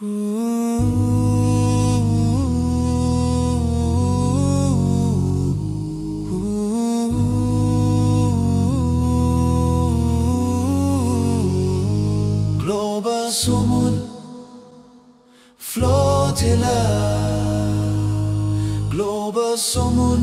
Global sumut flotilla Global sumut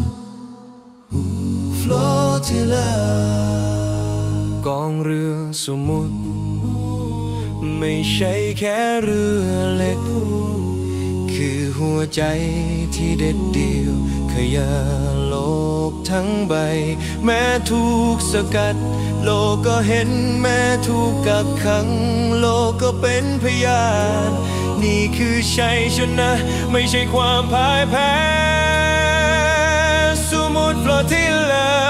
flotilla กองเรือสมุทรไม่ใช่แค่เรือเล็กคือหัวใจที่เด็ดเดี่ยวขยะโลกทั้งใบแม้ถูกสกัดโลกก็เห็นแม้ถูกกักขังโลกก็เป็นพยานนี่คือชัยชนะไม่ใช่ความพ่ายแพ้สมุทรฟลอติลลา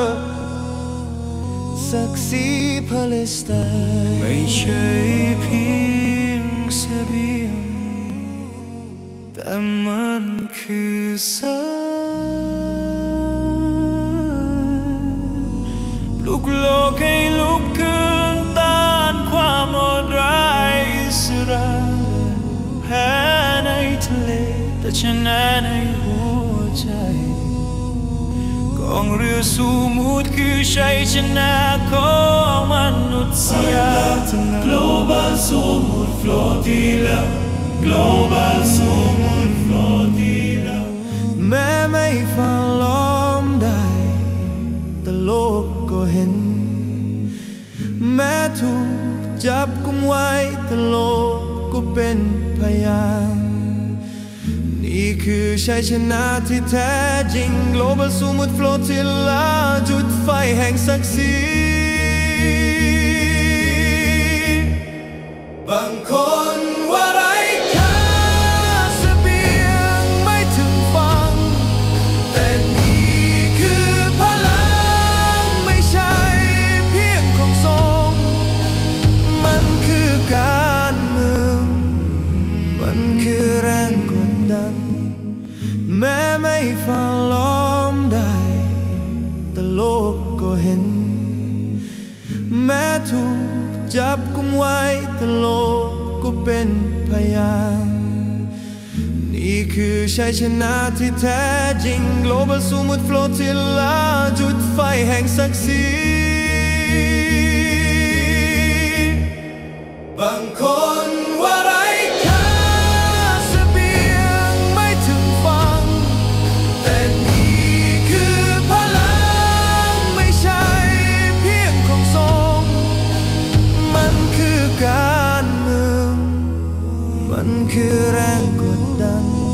ศักดิ์ศรีปาเลสไตน์ไม่ใช่เพียงเสบียงแต่มันคือสัญลุกโลกให้ลุกขึ้นต้านความโหดร้ายอิสราแพ้ในทะเลแต่ชนะในหัวใจกองเรือสู่มุทรคือชัยชนะของมนุษยชาติ Global sumut flotilla Global sumut flotilla แม้ไม่ฟังล้อมได้แต่โลกก็เห็นแม้ถูกจับกุมไว้แต่โลกก็เป็นพยานนี่คือชัยชนะที่แท้จริง Global Sumut Flotilla จุดไฟแห่งศักดิ์ศรีบางคนว่าไร้ค่าเสบียงไม่ถึงฝั่งแต่นี่คือพลังไม่ใช่เพียงของทรงมันคือการเมืองมันคือแรงกดดันแม้ไม่ฟังล้อมได้แต่โลกก็เห็นแม้ถูกจับกุมไว้แต่โลกก็เป็นพยานนี่คือชัยชนะที่แท้จริง Global Sumut Flotilla จุดไฟแห่งศักดิ์ศรีบางคนว่าไร้ค่าเสบียงไม่ถึงฝั่งแต่นี่คือพลังไม่ใช่เพียงของทรงมันคือการเมืองมันคือแรงกดดัน